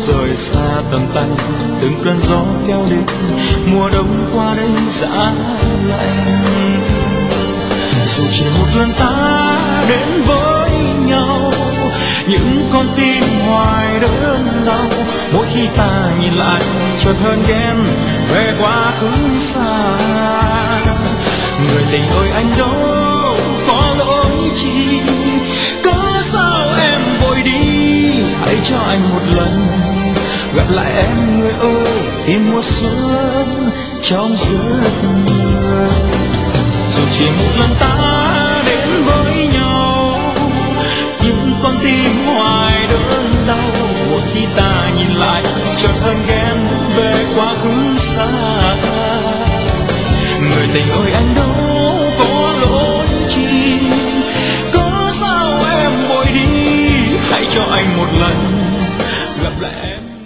rời xa tầm tay, từng cơn gió kéo đến, mùa đông qua đây giá lạnh. Dù chỉ một lần ta đến với nhau, những con tim hoài đớn đau. Mỗi khi ta nhìn lại chợt hơn ghen về quá khứ xa. Người tình ơi anh đâu có lỗi chi, cớ sao em vội đi. Hãy cho anh một lần gặp lại em người ơi, tìm mùa xuân trong giấc mơ. Dù chỉ một lần ta đến với nhau, những con tim hoài đớn đau. Mỗi khi ta nhìn lại chợt hơn ghen về quá khứ xa. Người tình ơi anh đâu có lỗi chi, có sao em vội đi. Hãy cho anh một lần gặp lại em.